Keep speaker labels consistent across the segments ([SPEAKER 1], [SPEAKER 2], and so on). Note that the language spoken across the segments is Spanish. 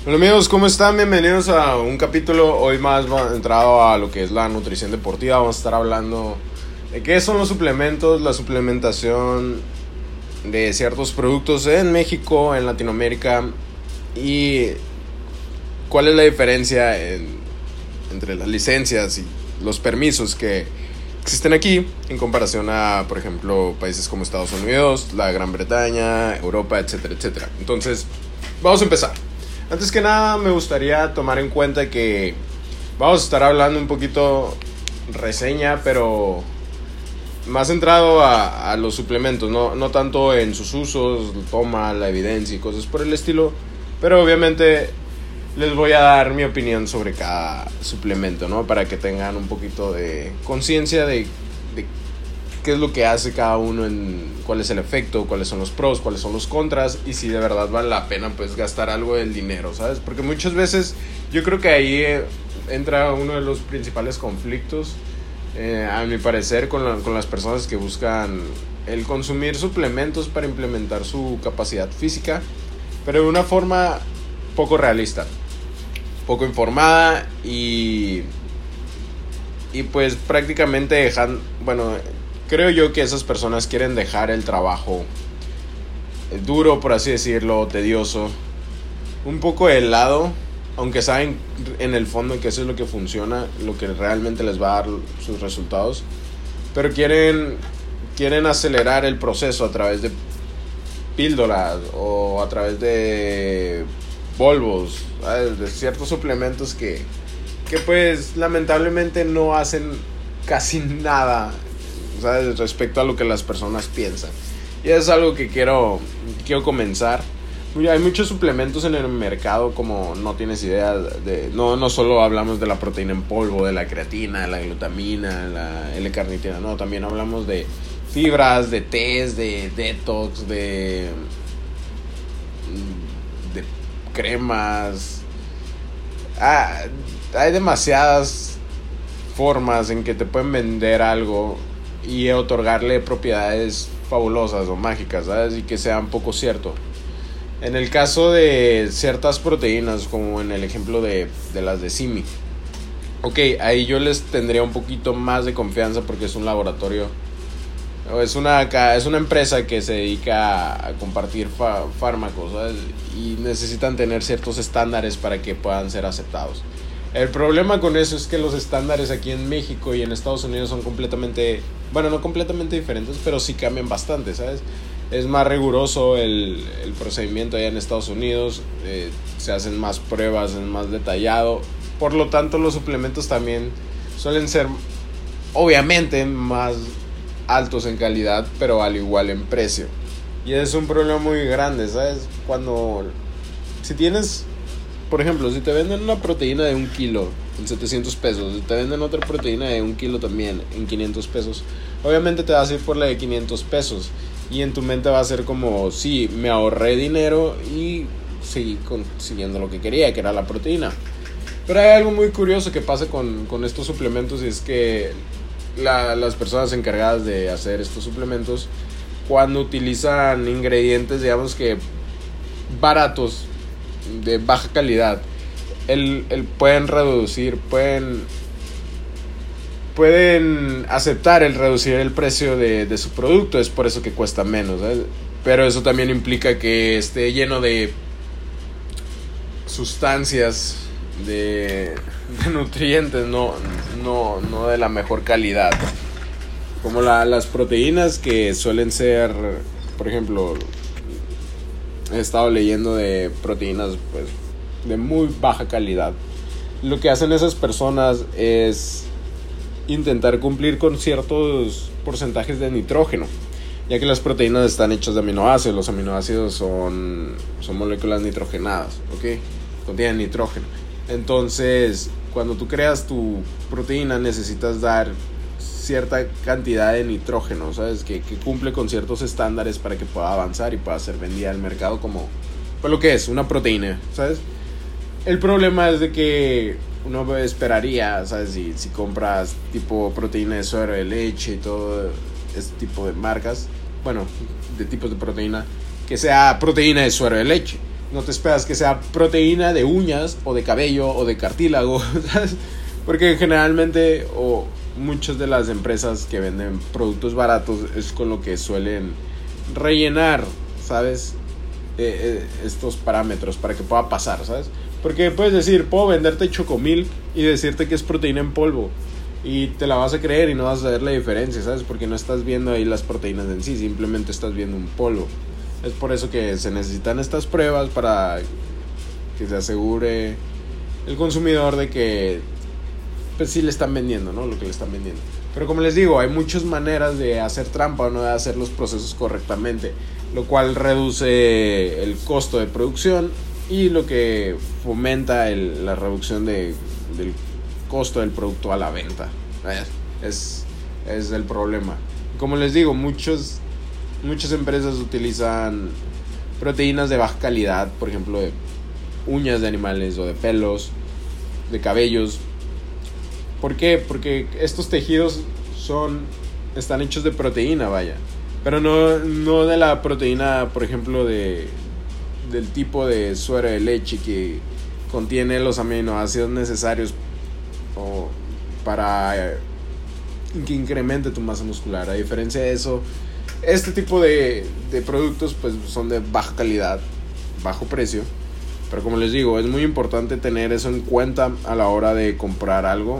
[SPEAKER 1] Hola amigos, ¿cómo están? Bienvenidos a un capítulo hoy más entrado a lo que es la nutrición deportiva. Vamos a estar hablando de qué son los suplementos, la suplementación de ciertos productos en México, en Latinoamérica y cuál es la diferencia entre las licencias y los permisos que existen aquí en comparación a, por ejemplo, países como Estados Unidos, la Gran Bretaña, Europa, etcétera, etcétera. Entonces, vamos a empezar. Antes que nada, me gustaría tomar en cuenta que vamos a estar hablando un poquito reseña, pero más centrado a los suplementos, no tanto en sus usos, toma, la evidencia y cosas por el estilo, pero obviamente les voy a dar mi opinión sobre cada suplemento, ¿no? Para que tengan un poquito de conciencia de qué es lo que hace cada uno, cuál es el efecto, cuáles son los pros, cuáles son los contras y si de verdad vale la pena pues gastar algo del dinero, ¿sabes? Porque muchas veces yo creo que ahí entra uno de los principales conflictos, a mi parecer, con las personas que buscan el consumir suplementos para implementar su capacidad física, pero de una forma poco realista, poco informada y pues prácticamente creo yo que esas personas quieren dejar el trabajo duro, por así decirlo, tedioso, un poco de lado, aunque saben en el fondo que eso es lo que funciona, lo que realmente les va a dar sus resultados, pero quieren acelerar el proceso a través de píldoras o a través de polvos, ¿sabes? De ciertos suplementos que pues lamentablemente no hacen casi nada, ¿sabes? Respecto a lo que las personas piensan. Y es algo que quiero comenzar. Hay muchos suplementos en el mercado, como no tienes idea de. No solo hablamos de la proteína en polvo, de la creatina, la glutamina, la L-carnitina. No, también hablamos de fibras, de tés, de detox, de cremas. Hay demasiadas formas en que te pueden vender algo y otorgarle propiedades fabulosas o mágicas, ¿sabes? Y que sean poco cierto. En el caso de ciertas proteínas, como en el ejemplo de las de Simi, ok, ahí yo les tendría un poquito más de confianza porque es un laboratorio, es una empresa que se dedica a compartir fármacos, ¿sabes? Y necesitan tener ciertos estándares para que puedan ser aceptados. El problema con eso es que los estándares aquí en México y en Estados Unidos son completamente, no completamente diferentes, pero sí cambian bastante, ¿sabes? Es más riguroso el procedimiento allá en Estados Unidos, se hacen más pruebas, es más detallado. Por lo tanto, los suplementos también suelen ser, obviamente, más altos en calidad, pero al igual en precio. Y es un problema muy grande, ¿sabes? Si tienes, por ejemplo, si te venden una proteína de 1 kilo en 700 pesos, si te venden otra proteína de 1 kilo también en 500 pesos, obviamente te vas a ir por la de 500 pesos. Y en tu mente va a ser como, sí, me ahorré dinero y seguí consiguiendo lo que quería, que era la proteína. Pero hay algo muy curioso que pasa con estos suplementos, y es que las personas encargadas de hacer estos suplementos, cuando utilizan ingredientes, digamos que baratos, de baja calidad, pueden reducir, pueden aceptar el reducir el precio de su producto. Es por eso que cuesta menos, ¿sabes? Pero eso también implica que esté lleno de sustancias, de nutrientes, no de la mejor calidad, como las proteínas, que suelen ser, por ejemplo, he estado leyendo de proteínas pues de muy baja calidad. Lo que hacen esas personas es intentar cumplir con ciertos porcentajes de nitrógeno, ya que las proteínas están hechas de aminoácidos. Los aminoácidos son moléculas nitrogenadas, ¿ok? Contienen nitrógeno. Entonces, cuando tú creas tu proteína, necesitas dar cierta cantidad de nitrógeno, ¿sabes? Que cumple con ciertos estándares para que pueda avanzar y pueda ser vendida al mercado como pues lo que es una proteína, ¿sabes? El problema es de que uno esperaría, ¿sabes? Si compras tipo proteína de suero de leche y todo este tipo de marcas, de tipos de proteína, que sea proteína de suero de leche. no te esperas que sea proteína de uñas o de cabello o de cartílago, ¿sabes? Porque generalmente o muchas de las empresas que venden productos baratos es con lo que suelen rellenar, ¿sabes? Estos parámetros para que pueda pasar, ¿sabes? Porque puedes decir, puedo venderte Chocomilk y decirte que es proteína en polvo y te la vas a creer y no vas a ver la diferencia, ¿sabes? Porque no estás viendo ahí las proteínas en sí, simplemente estás viendo un polvo. Es por eso que se necesitan estas pruebas para que se asegure el consumidor de que pues sí le están vendiendo, ¿no? Lo que le están vendiendo. Pero como les digo, hay muchas maneras de hacer trampa o no de hacer los procesos correctamente, lo cual reduce el costo de producción y lo que fomenta la reducción del costo del producto a la venta. Es el problema. Como les digo, muchas empresas utilizan proteínas de baja calidad, por ejemplo, de uñas de animales o de pelos, de cabellos. ¿Por qué? Porque estos tejidos están hechos de proteína, vaya. Pero no de la proteína, por ejemplo, del tipo de suero de leche que contiene los aminoácidos necesarios para que incremente tu masa muscular. A diferencia de eso, este tipo de productos pues son de baja calidad, bajo precio. Pero como les digo, es muy importante tener eso en cuenta a la hora de comprar algo.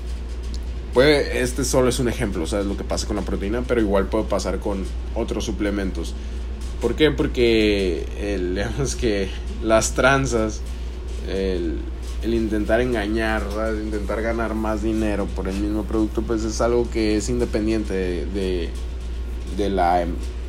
[SPEAKER 1] Este solo es un ejemplo, ¿sabes? Lo que pasa con la proteína, pero igual puede pasar con otros suplementos. ¿Por qué? Porque digamos que las tranzas, el intentar engañar, ¿sabes? Intentar ganar más dinero por el mismo producto, pues es algo que es independiente de la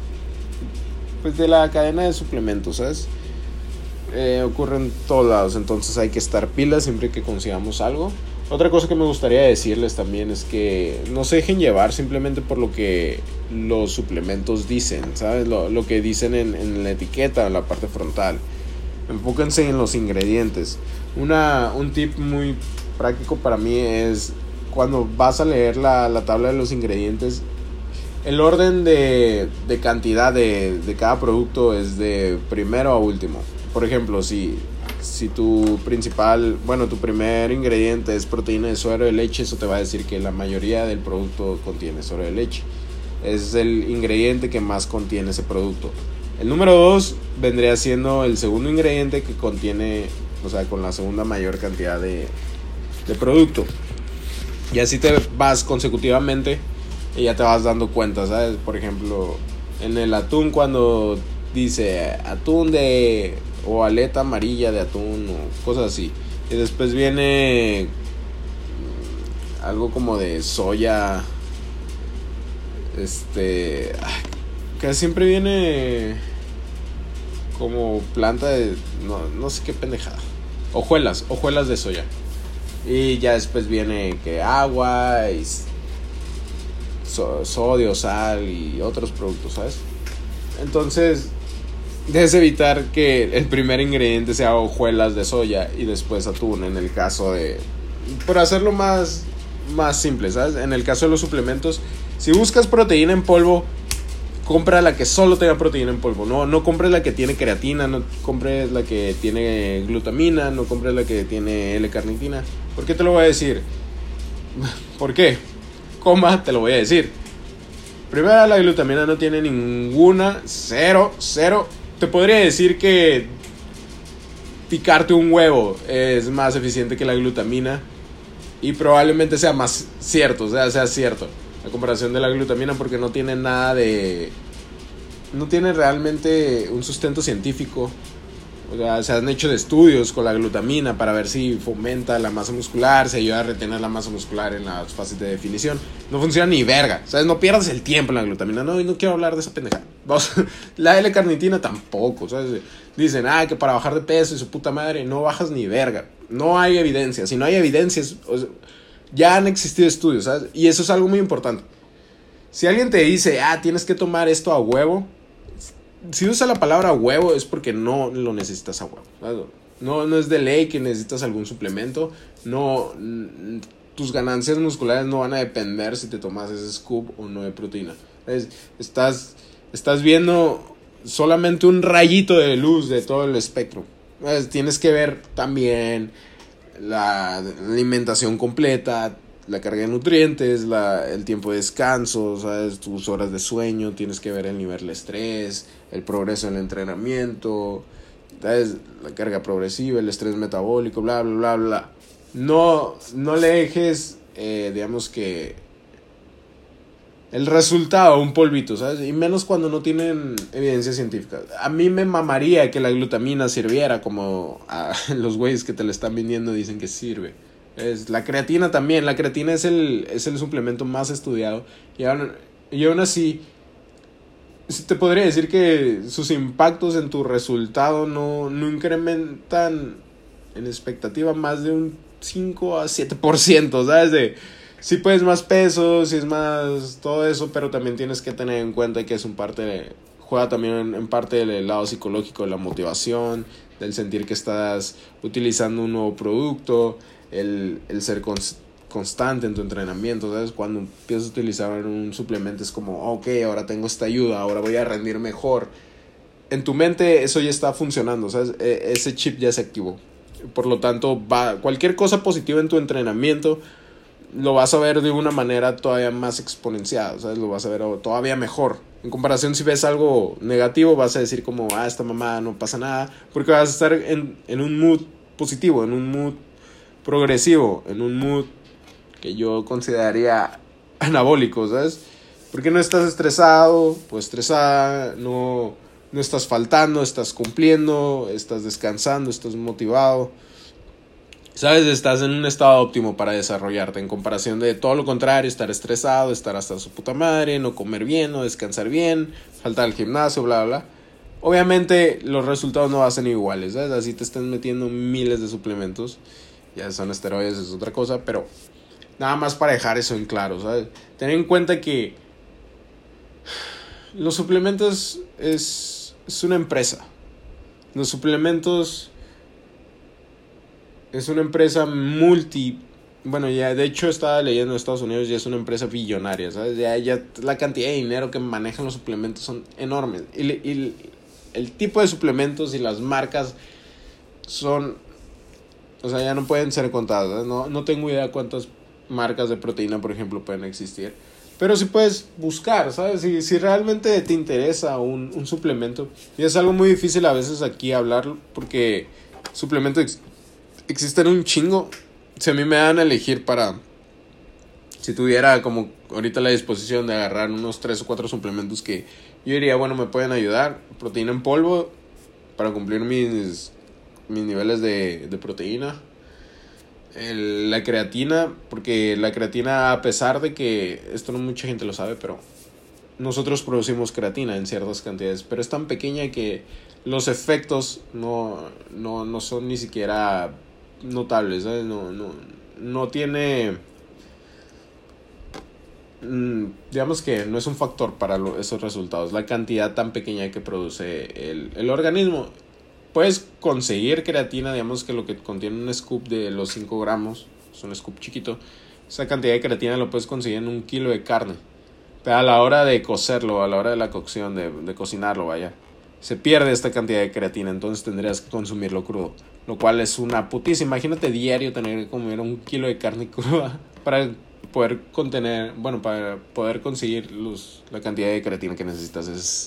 [SPEAKER 1] cadena de suplementos, ¿sabes? Ocurre en todos lados, entonces hay que estar pilas siempre que consigamos algo. Otra cosa que me gustaría decirles también es que no se dejen llevar simplemente por lo que los suplementos dicen, ¿sabes? Lo que dicen en la etiqueta, en la parte frontal. Enfóquense en los ingredientes. Un tip muy práctico para mí es cuando vas a leer la tabla de los ingredientes, el orden de cantidad de cada producto es de primero a último. Por ejemplo, si tu primer ingrediente es proteína de suero de leche, eso te va a decir que la mayoría del producto contiene suero de leche. Es el ingrediente que más contiene ese producto. El número 2 vendría siendo el segundo ingrediente que contiene, o sea, con la segunda mayor cantidad de producto. Y así te vas consecutivamente y ya te vas dando cuenta, ¿sabes? Por ejemplo, en el atún, cuando dice atún o aleta amarilla de atún o cosas así, y después viene algo como de soya, que siempre viene como planta de no sé qué pendejada, hojuelas de soya, y ya después viene que agua y sodio, sal y otros productos, ¿sabes? Entonces debes evitar que el primer ingrediente sea hojuelas de soya y después atún, en el caso de... Por hacerlo más simple, ¿sabes? En el caso de los suplementos, si buscas proteína en polvo, compra la que solo tenga proteína en polvo. No compres la que tiene creatina, no compres la que tiene glutamina, no compres la que tiene L-carnitina. ¿Por qué te lo voy a decir? ¿Por qué? Te lo voy a decir. Primero, la glutamina no tiene ninguna, cero. Te podría decir que picarte un huevo es más eficiente que la glutamina, y probablemente sea más cierto, sea cierto a comparación de la glutamina, porque no tiene realmente un sustento científico. O sea, se han hecho de estudios con la glutamina para ver si fomenta la masa muscular, se ayuda a retener la masa muscular en las fases de definición. No funciona ni verga, ¿sabes? No pierdas el tiempo en la glutamina. No quiero hablar de esa pendejada. La L-carnitina tampoco, ¿sabes? Dicen, que para bajar de peso y su puta madre, no bajas ni verga. No hay evidencia. Si no hay evidencias, ya han existido estudios, ¿sabes? Y eso es algo muy importante. Si alguien te dice, tienes que tomar esto a huevo, si usa la palabra huevo es porque no lo necesitas a huevo, ¿sabes? No es de ley que necesitas algún suplemento. Tus ganancias musculares no van a depender si te tomas ese scoop o no de proteína. Estás viendo solamente un rayito de luz de todo el espectro. Tienes que ver también la alimentación completa, la carga de nutrientes, el tiempo de descanso, ¿sabes? Tus horas de sueño, tienes que ver el nivel de estrés, el progreso en el entrenamiento, ¿sabes? La carga progresiva, el estrés metabólico, bla, bla, bla, bla. No le dejes, digamos que el resultado, un polvito, ¿sabes? Y menos cuando no tienen evidencia científica. A mí me mamaría que la glutamina sirviera como a los güeyes que te la están vendiendo dicen que sirve. La creatina también. La creatina es el suplemento más estudiado. Y aún así, te podría decir que sus impactos en tu resultado no incrementan en expectativa más de un 5 a 7%, ¿sabes? Si puedes más peso, si es más todo eso, pero también tienes que tener en cuenta que es juega también en parte del lado psicológico de la motivación, del sentir que estás utilizando un nuevo producto, el ser constante en tu entrenamiento, ¿sabes? Cuando empiezas a utilizar un suplemento es como, ok, ahora tengo esta ayuda, ahora voy a rendir mejor. En tu mente eso ya está funcionando, ¿sabes? Ese chip ya se activó. Por lo tanto, cualquier cosa positiva en tu entrenamiento lo vas a ver de una manera todavía más exponenciada, ¿sabes? Lo vas a ver todavía mejor. En comparación, si ves algo negativo, vas a decir como, esta mamada no pasa nada, porque vas a estar en un mood positivo, en un mood progresivo, en un mood que yo consideraría anabólico, ¿sabes? Porque no estás estresado, pues estresada, no estás faltando, estás cumpliendo, estás descansando, estás motivado. ¿Sabes? Estás en un estado óptimo para desarrollarte, en comparación de todo lo contrario, estar estresado, estar hasta su puta madre, no comer bien, no descansar bien, faltar al gimnasio, bla, bla, bla. Obviamente los resultados no van a ser iguales, ¿sabes? Así te están metiendo miles de suplementos, ya son esteroides, es otra cosa, pero nada más para dejar eso en claro, ¿sabes? Ten en cuenta que los suplementos es una empresa. Los suplementos es una empresa bueno, ya de hecho estaba leyendo en Estados Unidos, ya es una empresa billonaria, ¿sabes? Ya la cantidad de dinero que manejan los suplementos son enormes. Y el tipo de suplementos y las marcas son, o sea, ya no pueden ser contadas, ¿sabes? No tengo idea cuántas marcas de proteína, por ejemplo, pueden existir. Pero sí puedes buscar, ¿sabes? Si realmente te interesa un suplemento. Y es algo muy difícil a veces aquí hablar porque suplementos existen un chingo. Si a mí me dan a elegir si tuviera como ahorita la disposición de agarrar unos 3 o 4 suplementos que yo diría, bueno, me pueden ayudar. Proteína en polvo para cumplir mis niveles de proteína. La creatina, porque la creatina, a pesar de que esto no mucha gente lo sabe, pero nosotros producimos creatina en ciertas cantidades, pero es tan pequeña que los efectos no son ni siquiera notables, ¿sabes? No tiene, digamos que no es un factor para esos resultados, la cantidad tan pequeña que produce el organismo. Puedes conseguir creatina, digamos que lo que contiene un scoop de los 5 gramos, es un scoop chiquito, esa cantidad de creatina lo puedes conseguir en 1 kilo de carne. Pero a la hora de cocerlo, a la hora de la cocción, de cocinarlo, vaya, se pierde esta cantidad de creatina, entonces tendrías que consumirlo crudo, lo cual es una putiza. Imagínate diario tener que comer 1 kilo de carne cruda para poder para poder conseguir la cantidad de creatina que necesitas.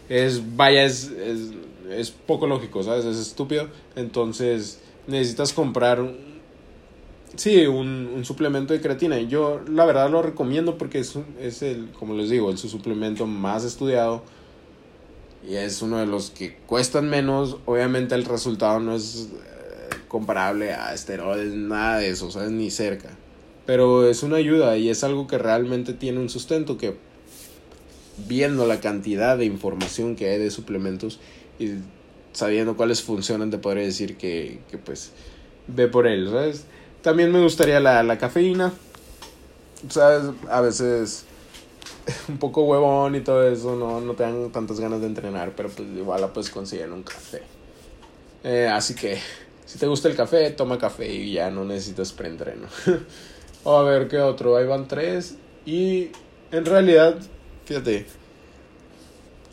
[SPEAKER 1] Es poco lógico, ¿sabes? Es estúpido. Entonces necesitas comprar un suplemento de creatina. Yo la verdad lo recomiendo porque es como les digo, es su suplemento más estudiado y es uno de los que cuestan menos. Obviamente el resultado no es comparable a esteroides, nada de eso, ¿sabes? Ni cerca. Pero es una ayuda y es algo que realmente tiene un sustento, que viendo la cantidad de información que hay de suplementos y sabiendo cuáles funcionan, te podría decir que pues ve por él, ¿sabes? También me gustaría la cafeína, ¿sabes? A veces un poco huevón y todo eso, no te dan tantas ganas de entrenar, pero pues igual la puedes conseguir en un café. Así que si te gusta el café, toma café y ya no necesitas preentreno. A ver, ¿qué otro? Ahí van 3 y en realidad, fíjate,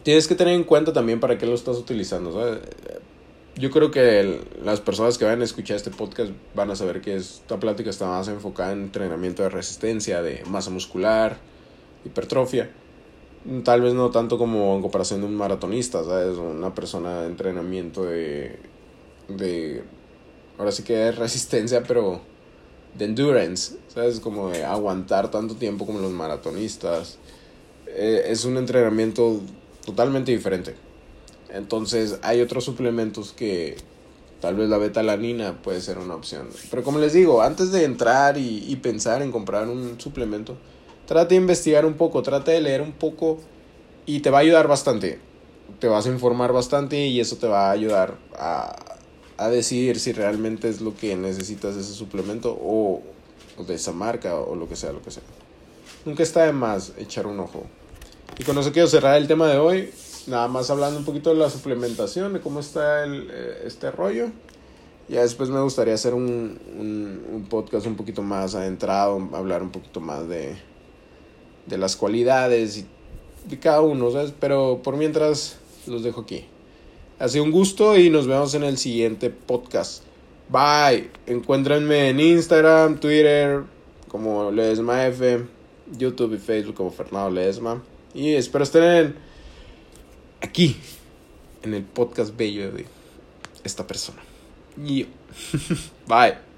[SPEAKER 1] tienes que tener en cuenta también para qué lo estás utilizando, ¿sabes? Yo creo que las personas que van a escuchar este podcast van a saber que esta plática está más enfocada en entrenamiento de resistencia, de masa muscular, hipertrofia. Tal vez no tanto como en comparación de un maratonista, ¿sabes? Una persona de entrenamiento de ahora sí que es resistencia, pero de endurance, ¿sabes? Como de aguantar tanto tiempo como los maratonistas. Es un entrenamiento totalmente diferente. Entonces hay otros suplementos que tal vez la beta-alanina puede ser una opción. Pero como les digo, antes de entrar y pensar en comprar un suplemento, trata de investigar un poco, trata de leer un poco y te va a ayudar bastante. Te vas a informar bastante y eso te va a ayudar a decidir si realmente es lo que necesitas ese suplemento o de esa marca o lo que sea, lo que sea. Nunca está de más echar un ojo. Y con eso quiero cerrar el tema de hoy. Nada más hablando un poquito de la suplementación, de cómo está este rollo. Ya después me gustaría hacer un podcast un poquito más adentrado, hablar un poquito más de las cualidades de cada uno, ¿sabes? Pero por mientras los dejo aquí. Ha sido un gusto y nos vemos en el siguiente podcast. Bye. Encuéntrenme en Instagram, Twitter como LedesmaF, YouTube y Facebook como Fernando Ledesma. Y espero estén aquí en el podcast bello de esta persona. Y bye.